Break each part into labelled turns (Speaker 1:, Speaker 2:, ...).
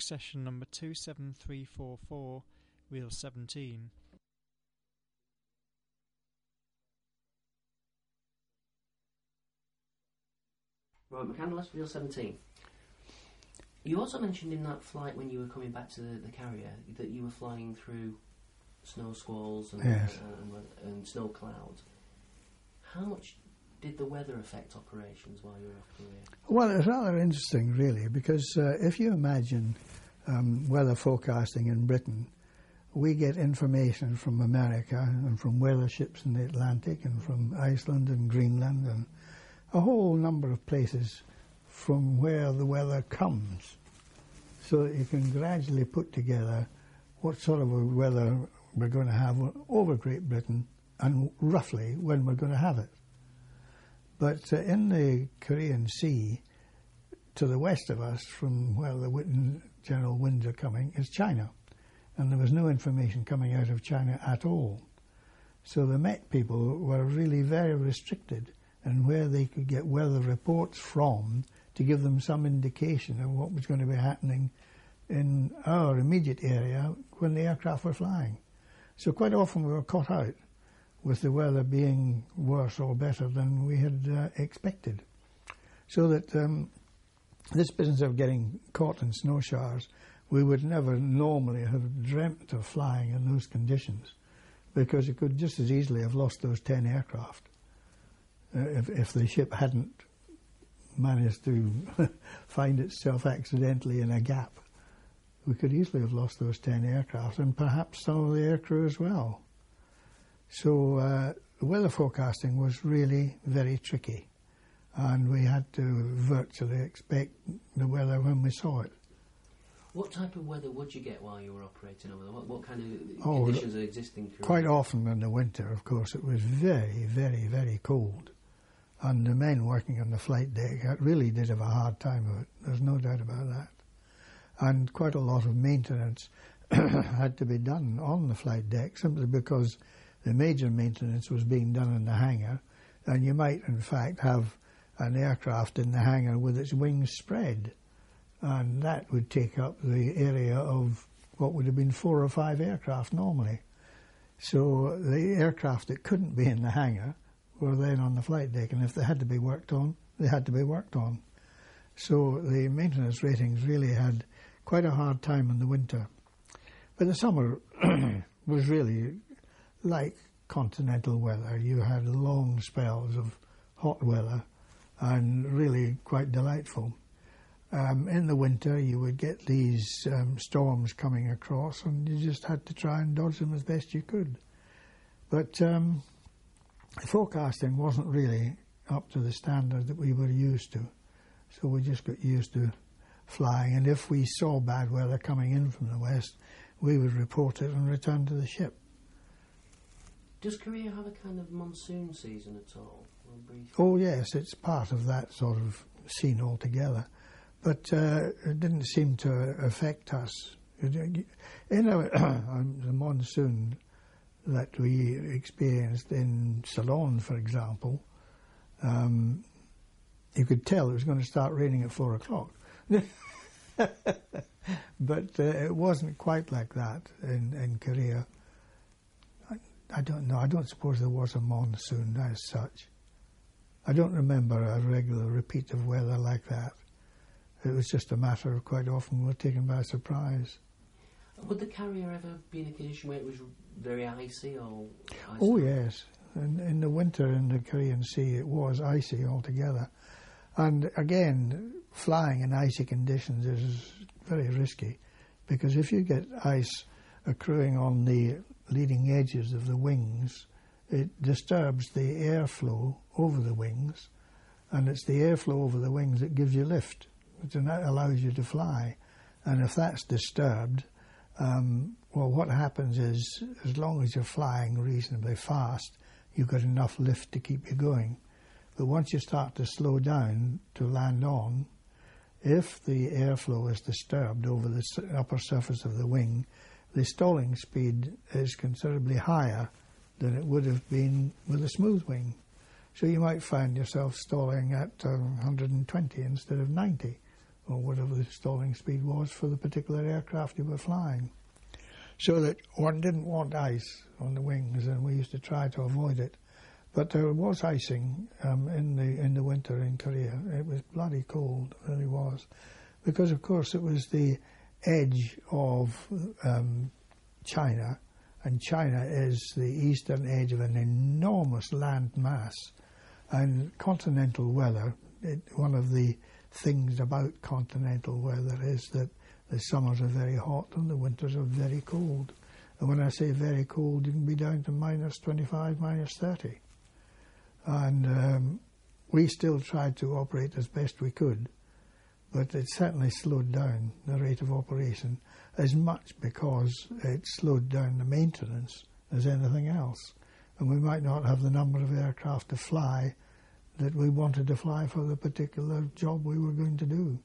Speaker 1: session number 27344, reel 17.
Speaker 2: Right, McCandless, reel 17. You also mentioned in that flight when you were coming back to the carrier that you were flying through snow squalls and,
Speaker 3: yes.
Speaker 2: and snow clouds. How much did the weather affect operations while you were off Korea?
Speaker 3: Well, it's rather interesting, really, because if you imagine weather forecasting in Britain, we get information from America and from weather ships in the Atlantic and from Iceland and Greenland and a whole number of places from where the weather comes, so that you can gradually put together what sort of a weather we're going to have over Great Britain and roughly when we're going to have it. But in the Korean Sea, to the west of us, from where the general winds are coming, is China. And there was no information coming out of China at all. So the Met people were really very restricted in where they could get weather reports from to give them some indication of what was going to be happening in our immediate area when the aircraft were flying. So quite often we were caught out with the weather being worse or better than we had expected. So that this business of getting caught in snow showers, we would never normally have dreamt of flying in those conditions, because it could just as easily have lost those 10 aircraft if the ship hadn't managed to find itself accidentally in a gap. We could easily have lost those 10 aircraft and perhaps some of the aircrew as well. So weather forecasting was really very tricky, and we had to virtually expect the weather when we saw it.
Speaker 2: What type of weather would you get while you were operating over there? What kind of conditions are existing?
Speaker 3: Quite often in the winter, of course, it was very, very, very cold. And the men working on the flight deck really did have a hard time of it. There's no doubt about that. And quite a lot of maintenance had to be done on the flight deck, simply because the major maintenance was being done in the hangar, and you might, in fact, have an aircraft in the hangar with its wings spread, and that would take up the area of what would have been 4 or 5 aircraft normally. So the aircraft that couldn't be in the hangar were then on the flight deck, and if they had to be worked on, they had to be worked on. So the maintenance ratings really had quite a hard time in the winter. But the summer was really like continental weather. You had long spells of hot weather and really quite delightful. In the winter you would get these storms coming across, and you just had to try and dodge them as best you could. But forecasting wasn't really up to the standard that we were used to, so we just got used to flying, and if we saw bad weather coming in from the west, we would report it and return to the ship.
Speaker 2: Does Korea have a kind of monsoon season at all?
Speaker 3: Oh yes, it's part of that sort of scene altogether, but it didn't seem to affect us. The monsoon that we experienced in Ceylon, for example, you could tell it was going to start raining at 4 o'clock. But it wasn't quite like that in Korea. I don't know. I don't suppose there was a monsoon as such. I don't remember a regular repeat of weather like that. It was just a matter of quite often we were taken by surprise.
Speaker 2: Would the carrier ever be in a condition where it was very icy or icy?
Speaker 3: Oh yes. In the winter in the Korean Sea it was icy altogether. And again, flying in icy conditions is very risky, because if you get ice accruing on the leading edges of the wings, it disturbs the airflow over the wings, and it's the airflow over the wings that gives you lift, which allows you to fly. And if that's disturbed, well, what happens is, as long as you're flying reasonably fast, you've got enough lift to keep you going. But once you start to slow down to land on, if the airflow is disturbed over the upper surface of the wing, the stalling speed is considerably higher than it would have been with a smooth wing. So you might find yourself stalling at 120 instead of 90, or whatever the stalling speed was for the particular aircraft you were flying. So that one didn't want ice on the wings, and we used to try to avoid it. But there was icing in the winter in Korea. It was bloody cold, it really was. Because, of course, it was the edge of China, and China is the eastern edge of an enormous land mass. And continental weather, one of the things about continental weather is that the summers are very hot and the winters are very cold. And when I say very cold, you can be down to minus 25, minus 30. And we still tried to operate as best we could, but it certainly slowed down the rate of operation, as much because it slowed down the maintenance as anything else. And we might not have the number of aircraft to fly that we wanted to fly for the particular job we were going to do.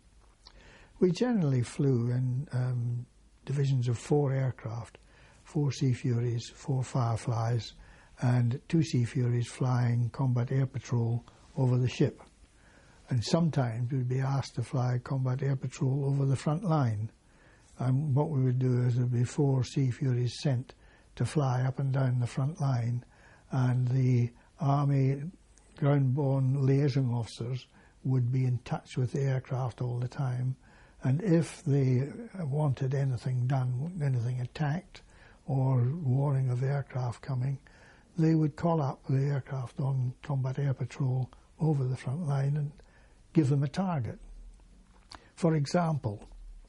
Speaker 3: We generally flew in divisions of 4 aircraft, 4 Sea Furies, 4 Fireflies, and 2 Sea Furies flying combat air patrol over the ship. And sometimes we'd be asked to fly combat air patrol over the front line. And what we would do is there'd be 4 Sea Furies sent to fly up and down the front line, and the Army ground-borne liaison officers would be in touch with the aircraft all the time, and if they wanted anything done, anything attacked or warning of aircraft coming, they would call up the aircraft on combat air patrol over the front line and give them a target. For example,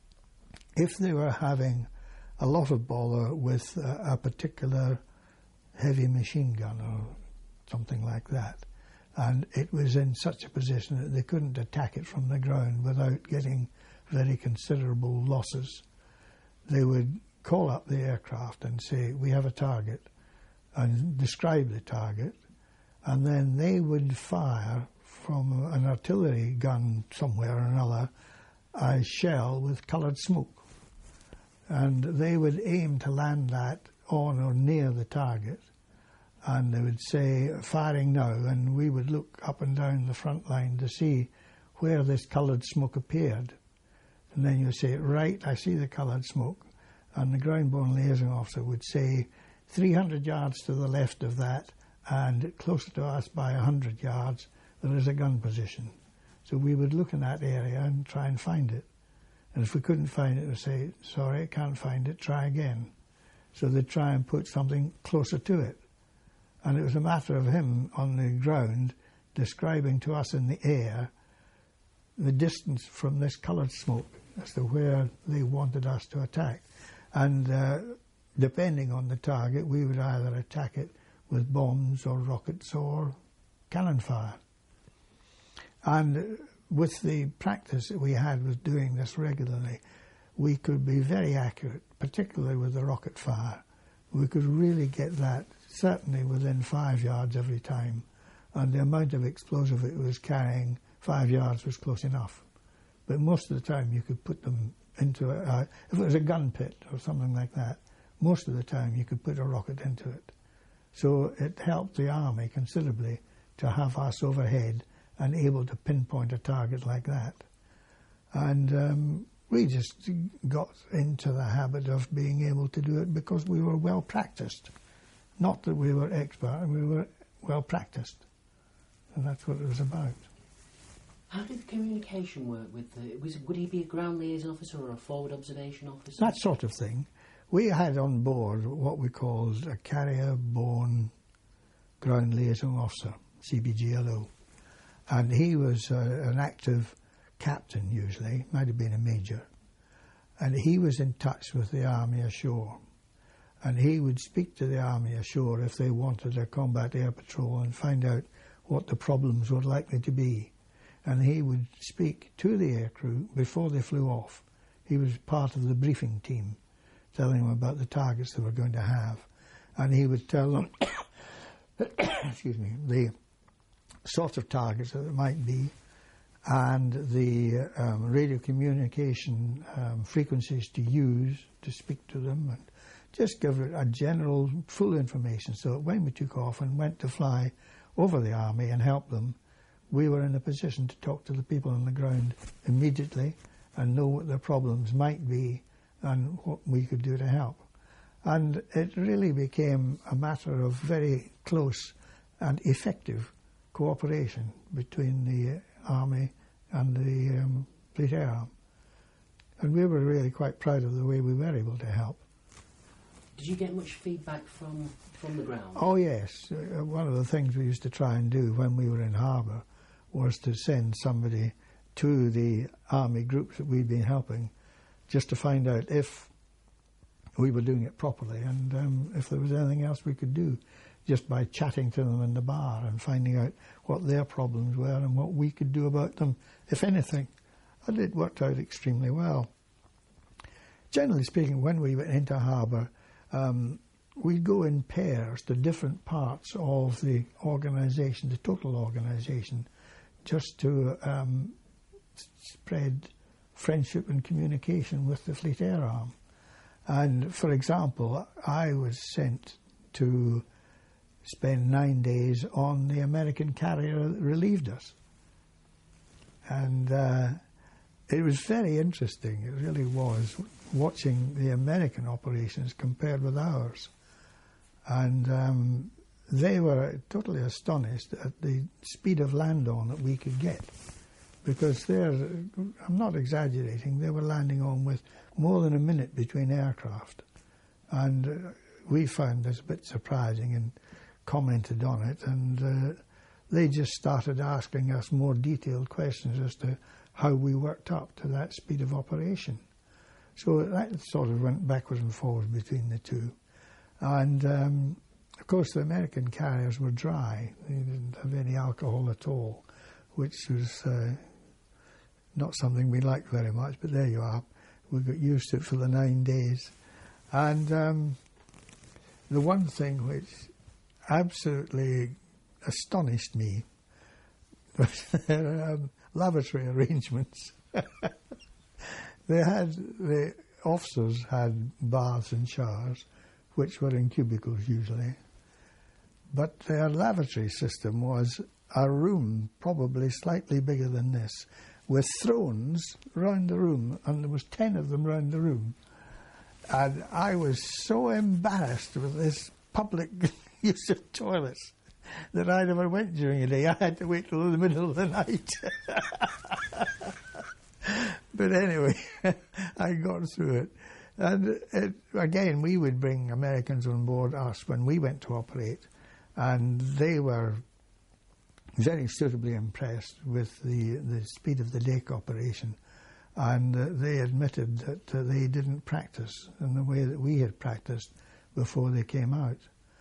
Speaker 3: if they were having a lot of bother with a particular heavy machine gun or something like that, and it was in such a position that they couldn't attack it from the ground without getting very considerable losses, they would call up the aircraft and say, we have a target, and describe the target, and then they would fire from an artillery gun somewhere or another a shell with coloured smoke, and they would aim to land that on or near the target, and they would say, firing now, and we would look up and down the front line to see where this coloured smoke appeared. And then you say, right, I see the coloured smoke, and the ground-borne liaison officer would say, 300 yards to the left of that, and closer to us by 100 yards, there is a gun position. So we would look in that area and try and find it. And if we couldn't find it, we'd say, sorry, I can't find it, try again. So they'd try and put something closer to it. And it was a matter of him on the ground describing to us in the air the distance from this coloured smoke as to where they wanted us to attack. And depending on the target, we would either attack it with bombs or rockets or cannon fire. And with the practice that we had with doing this regularly, we could be very accurate, particularly with the rocket fire. We could really get that certainly within 5 yards every time, and the amount of explosive it was carrying, 5 yards was close enough. But most of the time you could put them into if it was a gun pit or something like that, most of the time you could put a rocket into it. So it helped the Army considerably to have us overhead and able to pinpoint a target like that. And we just got into the habit of being able to do it because we were well practiced. Not that we were expert, we were well practiced. And that's what it was about.
Speaker 2: How did the communication work with would he be a ground liaison officer or a forward observation officer?
Speaker 3: That sort of thing. We had on board what we called a carrier-borne ground liaison officer, CBGLO. And he was an active captain usually, might have been a major. And he was in touch with the Army ashore. And he would speak to the Army ashore if they wanted a combat air patrol and find out what the problems were likely to be. And he would speak to the aircrew before they flew off. He was part of the briefing team, telling them about the targets they were going to have. And he would tell them, excuse me, the sort of targets that it might be, and the radio communication frequencies to use to speak to them, and just give it a general full information so that when we took off and went to fly over the Army and help them, we were in a position to talk to the people on the ground immediately and know what their problems might be and what we could do to help. And it really became a matter of very close and effective cooperation between the Army and the Fleet Air Arm. And we were really quite proud of the way we were able to help.
Speaker 2: Did you get much feedback from the ground?
Speaker 3: Oh yes, one of the things we used to try and do when we were in harbour was to send somebody to the Army groups that we'd been helping, just to find out if we were doing it properly and if there was anything else we could do, just by chatting to them in the bar and finding out what their problems were and what we could do about them, if anything. And it worked out extremely well. Generally speaking, when we went into harbour, we'd go in pairs to different parts of the organisation, the total organisation, just to spread friendship and communication with the Fleet Air Arm. And, for example, I was sent to spend 9 days on the American carrier that relieved us. And it was very interesting, it really was, watching the American operations compared with ours. And they were totally astonished at the speed of land-on that we could get. Because I'm not exaggerating, they were landing on with more than a minute between aircraft. And we found this a bit surprising and commented on it. And they just started asking us more detailed questions as to how we worked up to that speed of operation. So that sort of went backwards and forwards between the two. And, of course, the American carriers were dry. They didn't have any alcohol at all, which was not something we liked very much, but there you are. We got used to it for the 9 days. And the one thing which absolutely astonished me was their lavatory arrangements. The officers had baths and showers, which were in cubicles usually, but their lavatory system was a room probably slightly bigger than this, with thrones round the room, and there was 10 of them round the room. And I was so embarrassed with this public use of toilets that I never went during the day. I had to wait till the middle of the night. But anyway, I got through it. And again, we would bring Americans on board us when we went to operate, and they were very suitably impressed with the speed of the deck operation. And they admitted that they didn't practice in the way that we had practiced before they came out.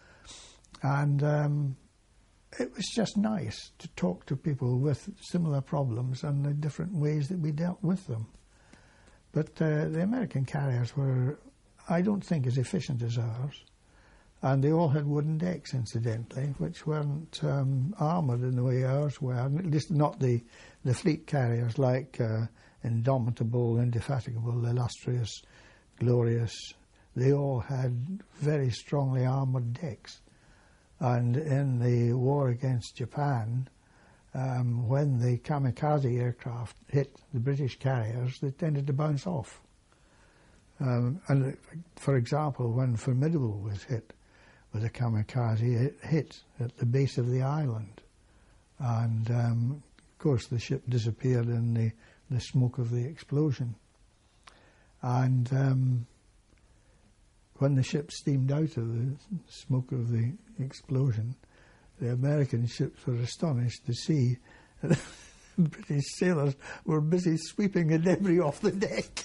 Speaker 3: And it was just nice to talk to people with similar problems and the different ways that we dealt with them. But the American carriers were, I don't think, as efficient as ours. And they all had wooden decks, incidentally, which weren't armoured in the way ours were, at least not the fleet carriers like Indomitable, Indefatigable, Illustrious, Glorious. They all had very strongly armoured decks. And in the war against Japan, when the kamikaze aircraft hit the British carriers, they tended to bounce off. And for example, when Formidable was hit with a kamikaze, it hit at the base of the island. And of course the ship disappeared in the smoke of the explosion. And when the ship steamed out of the smoke of the explosion, the American ships were astonished to see that British sailors were busy sweeping the debris off the deck.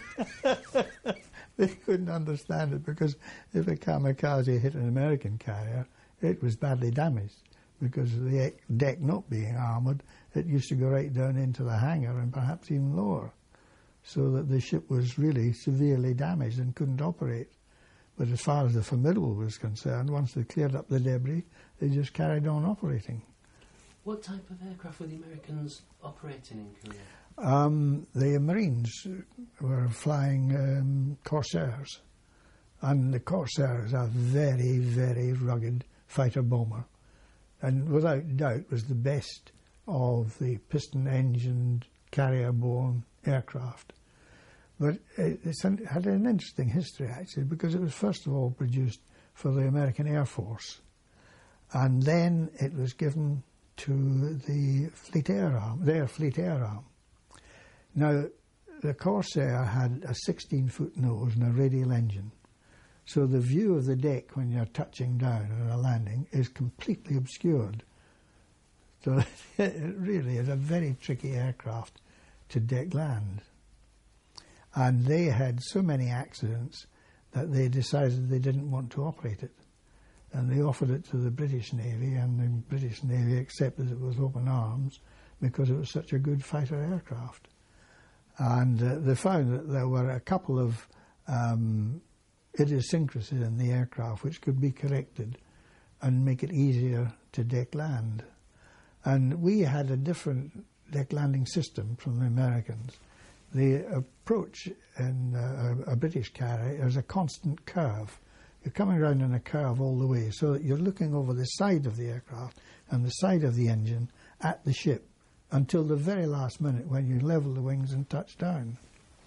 Speaker 3: They couldn't understand it, because if a kamikaze hit an American carrier, it was badly damaged, because of the deck not being armoured, it used to go right down into the hangar and perhaps even lower, so that the ship was really severely damaged and couldn't operate. But as far as the Formidable was concerned, once they cleared up the debris, they just carried on operating.
Speaker 2: What type of aircraft were the Americans operating in Korea?
Speaker 3: The Marines were flying Corsairs, and the Corsair is a very, very rugged fighter bomber, and without doubt was the best of the piston-engined carrier-borne aircraft. But it had an interesting history, actually, because it was first of all produced for the American Air Force, and then it was given to the Fleet Air Arm, their Fleet Air Arm. Now, the Corsair had a 16-foot nose and a radial engine, so the view of the deck when you're touching down on a landing is completely obscured. So it really is a very tricky aircraft to deck land. And they had so many accidents that they decided they didn't want to operate it. And they offered it to the British Navy, and the British Navy accepted it with open arms because it was such a good fighter aircraft. And they found that there were a couple of idiosyncrasies in the aircraft which could be corrected and make it easier to deck land. And we had a different deck landing system from the Americans. The approach in a British carrier is a constant curve. You're coming around in a curve all the way, so that you're looking over the side of the aircraft and the side of the engine at the ship until the very last minute when you level the wings and touch down.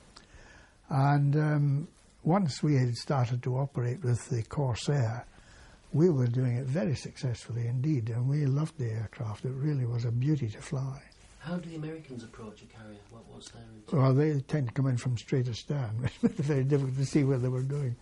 Speaker 3: And once we had started to operate with the Corsair, we were doing it very successfully indeed, and we loved the aircraft. It really was a beauty to fly.
Speaker 2: How do the Americans approach a carrier? What's their routine?
Speaker 3: Well, they tend to come in from straight astern, which made it very difficult to see where they were going.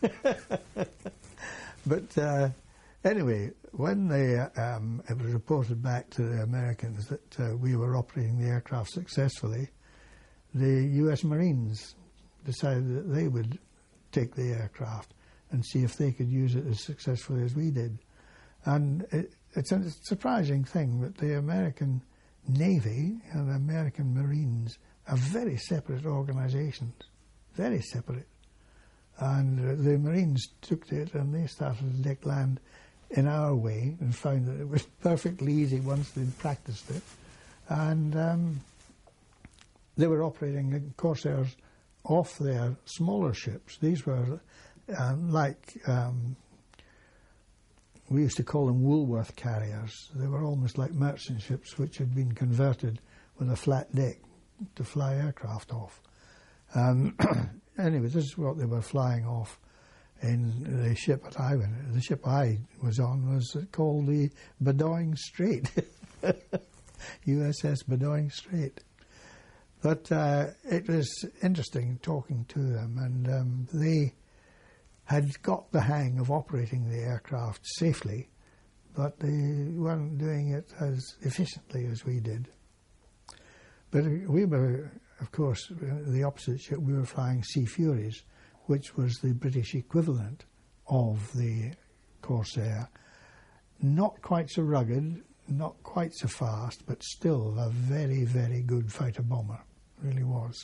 Speaker 3: But anyway, when it was reported back to the Americans that we were operating the aircraft successfully, the US Marines decided that they would take the aircraft and see if they could use it as successfully as we did. And it's a surprising thing that the American Navy and the American Marines are very separate organisations, very separate. And the Marines took to it and they started to deck land in our way and found that it was perfectly easy once they'd practiced it. And they were operating the Corsairs off their smaller ships. These were we used to call them Woolworth carriers. They were almost like merchant ships which had been converted with a flat deck to fly aircraft off. Anyway, this is what they were flying off in the ship that I went in. The ship I was on was called the Bedoing Strait, USS Bedoing Strait. But it was interesting talking to them, and they had got the hang of operating the aircraft safely, but they weren't doing it as efficiently as we did. But we were, of course, the opposite ship. We were flying Sea Furies, which was the British equivalent of the Corsair. Not quite so rugged, not quite so fast, but still a very, very good fighter bomber. Really was.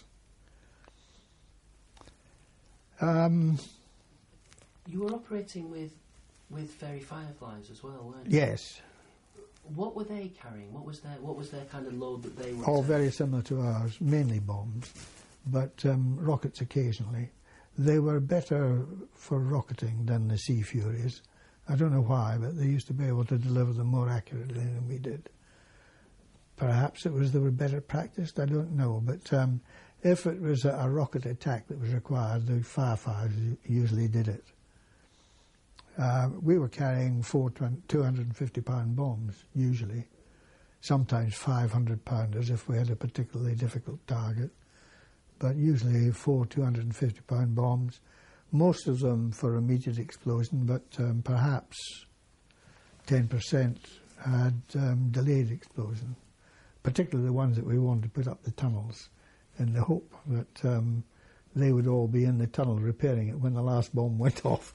Speaker 2: You were operating with Fairey Fireflies as well, weren't you?
Speaker 3: Yes.
Speaker 2: What were they carrying? What was their kind of load that they were?
Speaker 3: All very similar to ours, mainly bombs, but rockets occasionally. They were better for rocketing than the Sea Furies. I don't know why, but they used to be able to deliver them more accurately than we did. Perhaps it was they were better practiced, I don't know. But if it was a rocket attack that was required, the Fireflies usually did it. We were carrying 4 250-pound bombs, usually. Sometimes 500-pounders if we had a particularly difficult target. But usually 4 250-pound bombs, most of them for immediate explosion, but perhaps 10% had delayed explosion, particularly the ones that we wanted to put up the tunnels, in the hope that they would all be in the tunnel repairing it when the last bomb went off.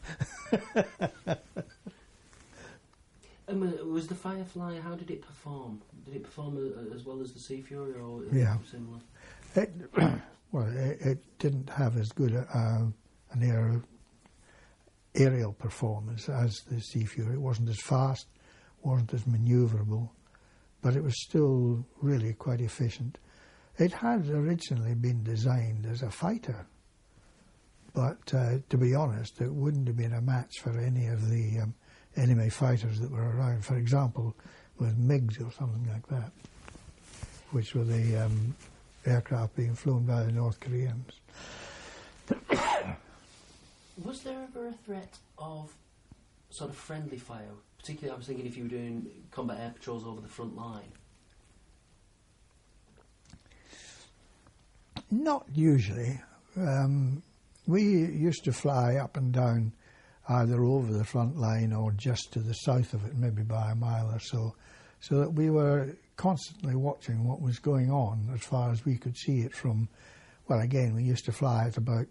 Speaker 2: Was the Firefly, how did it perform? Did it perform as well as the Sea Fury, or similar?
Speaker 3: It didn't have as good an aerial performance as the Sea Fury. It wasn't as fast, wasn't as manoeuvrable, but it was still really quite efficient. It had originally been designed as a fighter, but to be honest, it wouldn't have been a match for any of the enemy fighters that were around. For example, with MiGs or something like that, which were the aircraft being flown by the North Koreans.
Speaker 2: Was there ever a threat of sort of friendly fire? Particularly, I was thinking if you were doing combat air patrols over the front line.
Speaker 3: Not usually. We used to fly up and down either over the front line or just to the south of it, maybe by a mile or so that we were constantly watching what was going on as far as we could see it from, well, again, we used to fly at about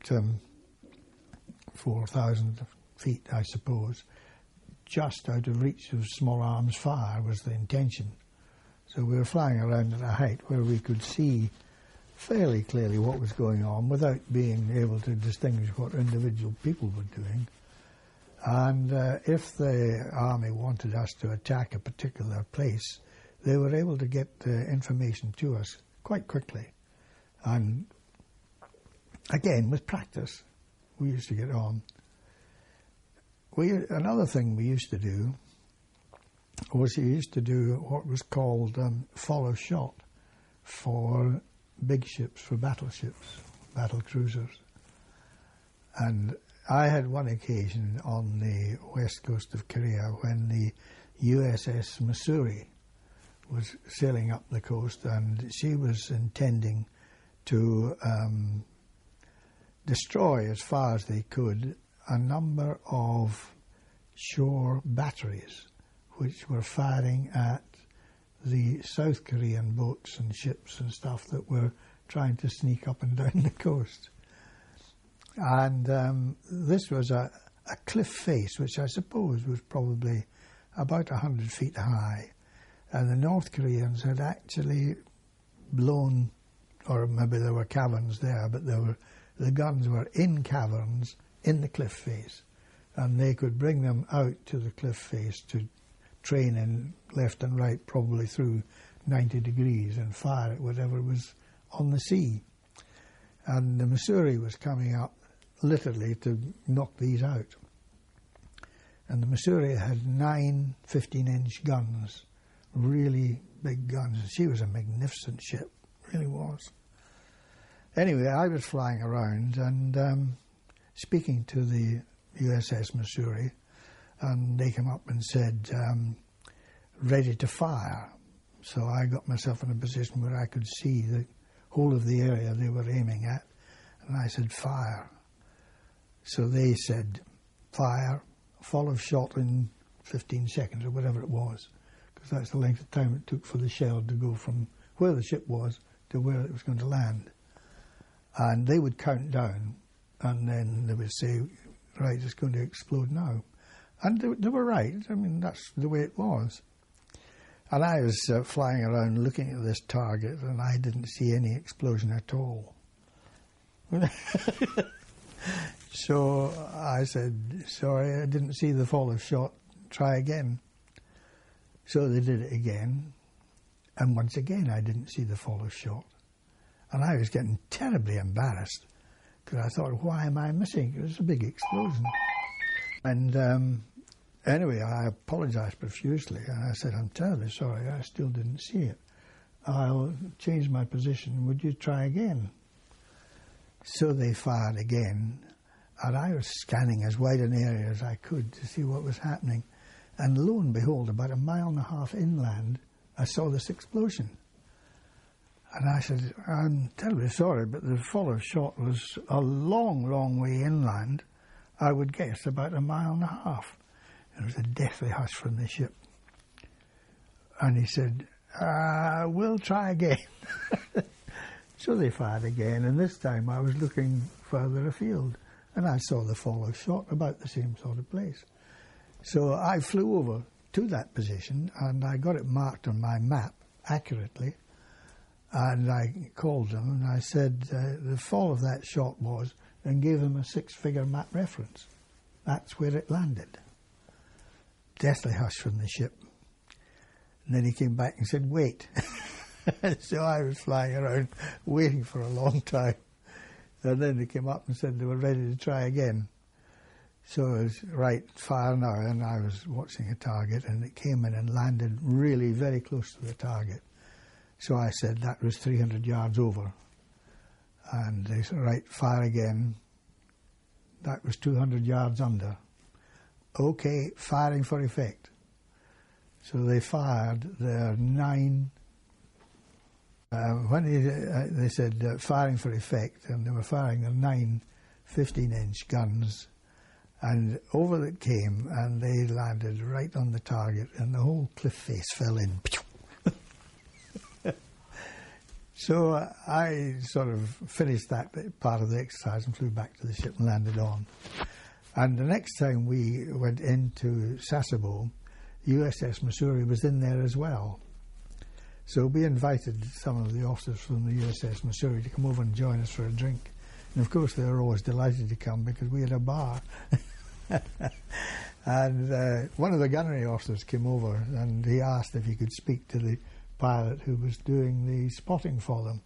Speaker 3: 4,000 feet, I suppose. Just out of reach of small arms fire was the intention. So we were flying around at a height where we could see fairly clearly what was going on without being able to distinguish what individual people were doing. And if the army wanted us to attack a particular place, they were able to get information to us quite quickly. And again, with practice, we used to get on. Another thing we used to do was we used to do what was called follow shot for big ships, for battleships, battle cruisers. And I had one occasion on the west coast of Korea when the USS Missouri was sailing up the coast, and she was intending to destroy as far as they could a number of shore batteries which were firing at the South Korean boats and ships and stuff that were trying to sneak up and down the coast. And this was a cliff face, which I suppose was probably about 100 feet high. And the North Koreans had actually blown, or maybe there were caverns there, but the guns were in caverns in the cliff face. And they could bring them out to the cliff face to train in left and right, probably through 90 degrees, and fire at whatever was on the sea. And the Missouri was coming up literally to knock these out. And the Missouri had 9 15-inch guns, really big guns. She was a magnificent ship, really was. Anyway, I was flying around and speaking to the USS Missouri, and they came up and said, ready to fire. So I got myself in a position where I could see the whole of the area they were aiming at, and I said, fire. So they said, fire, follow shot in 15 seconds or whatever it was, because that's the length of time it took for the shell to go from where the ship was to where it was going to land. And they would count down, and then they would say, right, it's going to explode now. And they were right. I mean, that's the way it was. And I was flying around looking at this target, and I didn't see any explosion at all. So I said, sorry, I didn't see the follow shot, try again. So they did it again, and once again I didn't see the follow shot. And I was getting terribly embarrassed, because I thought, why am I missing? It was a big explosion. And anyway, I apologised profusely, and I said, I'm terribly sorry, I still didn't see it. I'll change my position, would you try again? So they fired again, and I was scanning as wide an area as I could to see what was happening. And lo and behold, about 1.5 miles inland, I saw this explosion. And I said, I'm terribly sorry, but the follow shot was a long, long way inland. I would guess about 1.5 miles. There was a deathly hush from the ship. And he said, we'll try again. So they fired again, and this time I was looking further afield, and I saw the follow shot about the same sort of place. So I flew over to that position, and I got it marked on my map accurately, and I called them, and I said the fall of that shot was, and gave them a 6-figure map reference. That's where it landed. Deathly hush from the ship. And then he came back and said, wait. So I was flying around waiting for a long time. And then they came up and said they were ready to try again. So I was, right, fire now. And I was watching a target, and it came in and landed really very close to the target. So I said that was 300 yards over. And they said, right, fire again. That was 200 yards under. OK, firing for effect. So they fired their 9... when they said firing for effect, and they were firing their 9 15-inch guns, and over it came, and they landed right on the target, and the whole cliff face fell in. So I sort of finished that part of the exercise and flew back to the ship and landed on. And the next time we went into Sasebo, USS Missouri was in there as well. So we invited some of the officers from the USS Missouri to come over and join us for a drink. And of course they were always delighted to come because we had a bar. And one of the gunnery officers came over and he asked if he could speak to the pilot who was doing the spotting for them.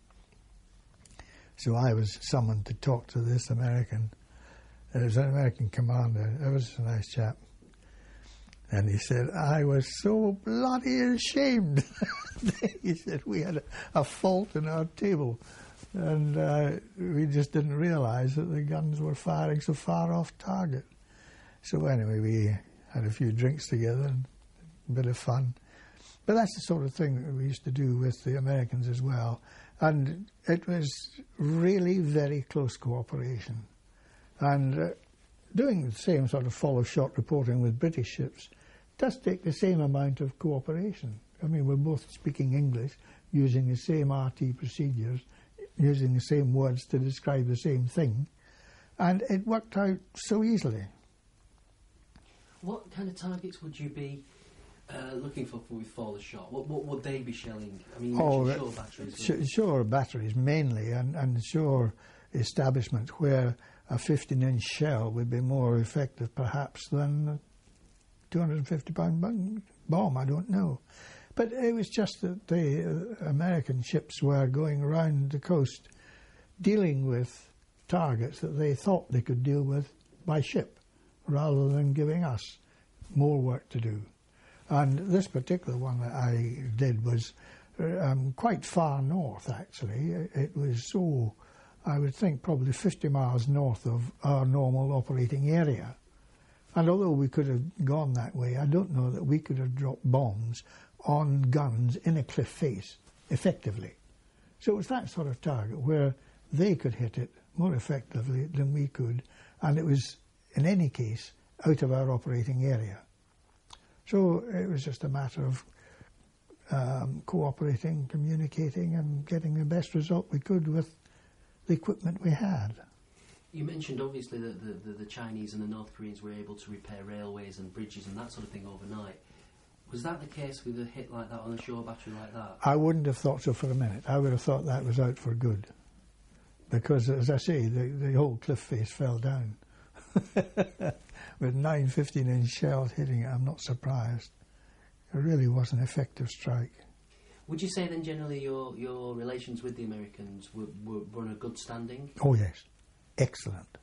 Speaker 3: So I was summoned to talk to this American. There was an American commander, he was a nice chap. And he said, I was so bloody ashamed. He said, we had a fault in our table. And we just didn't realise that the guns were firing so far off target. So anyway, we had a few drinks together and a bit of fun. But that's the sort of thing that we used to do with the Americans as well. And it was really very close cooperation. And doing the same sort of follow-shot reporting with British ships does take the same amount of cooperation. I mean, we're both speaking English, using the same RT procedures, using the same words to describe the same thing, and it worked out so easily.
Speaker 2: What kind of targets would you be looking for with Fall Shot? What would they be shelling? I mean, you mentioned shore batteries.
Speaker 3: Shore batteries mainly, and shore establishments where a 15-inch shell would be more effective perhaps than a 250-pound bomb, I don't know. But it was just that the American ships were going around the coast dealing with targets that they thought they could deal with by ship, rather than giving us more work to do. And this particular one that I did was quite far north, actually. It was I would think, probably 50 miles north of our normal operating area. And although we could have gone that way, I don't know that we could have dropped bombs on guns in a cliff face effectively. So it was that sort of target where they could hit it more effectively than we could, and it was, in any case, out of our operating area. So it was just a matter of cooperating, communicating, and getting the best result we could with the equipment we had.
Speaker 2: You mentioned obviously that the Chinese and the North Koreans were able to repair railways and bridges and that sort of thing overnight. Was that the case with a hit like that on a shore battery like that?
Speaker 3: I wouldn't have thought so for a minute. I would have thought that was out for good. Because, as I say, the whole cliff face fell down. With 9 15-inch shells hitting it, I'm not surprised. It really was an effective strike.
Speaker 2: Would you say then generally your relations with the Americans were in a good standing?
Speaker 3: Oh yes, excellent.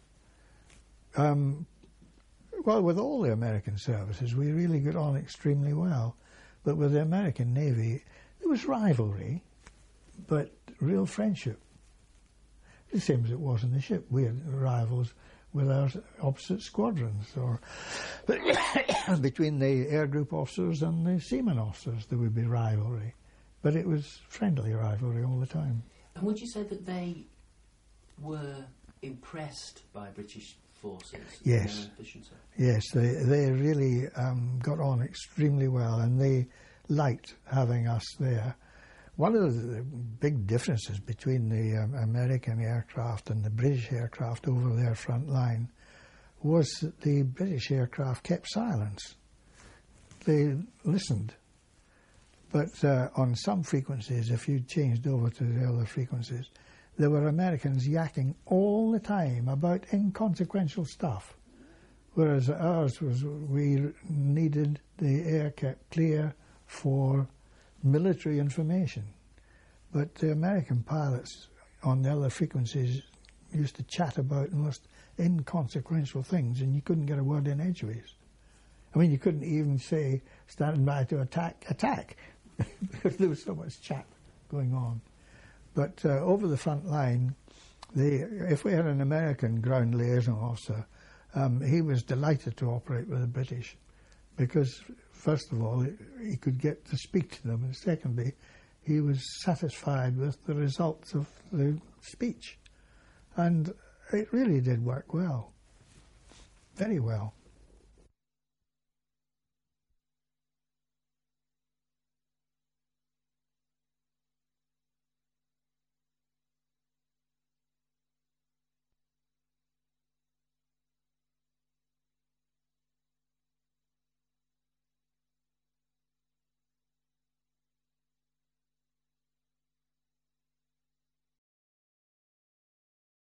Speaker 3: Well, with all the American services, we really got on extremely well. But with the American Navy, there was rivalry, but real friendship. The same as it was in the ship. We had rivals with our opposite squadrons, or between the air group officers and the seaman officers there would be rivalry. But it was friendly rivalry all the time.
Speaker 2: And would you say that they were impressed by British forces?
Speaker 3: Yes.
Speaker 2: And their efficiency? Yes,
Speaker 3: they really got on extremely well, and they liked having us there. One of the big differences between the American aircraft and the British aircraft over their front line was that the British aircraft kept silence. They listened. But on some frequencies, if you changed over to the other frequencies, there were Americans yakking all the time about inconsequential stuff, whereas ours was we needed the air kept clear for military information. But the American pilots on the other frequencies used to chat about the most inconsequential things, and you couldn't get a word in edgeways. I mean, you couldn't even say, standing by to attack, because there was so much chat going on. But over the front line, if we had an American ground liaison officer, he was delighted to operate with the British because, first of all, he could get to speak to them, and secondly, he was satisfied with the results of the speech. And it really did work well, very well.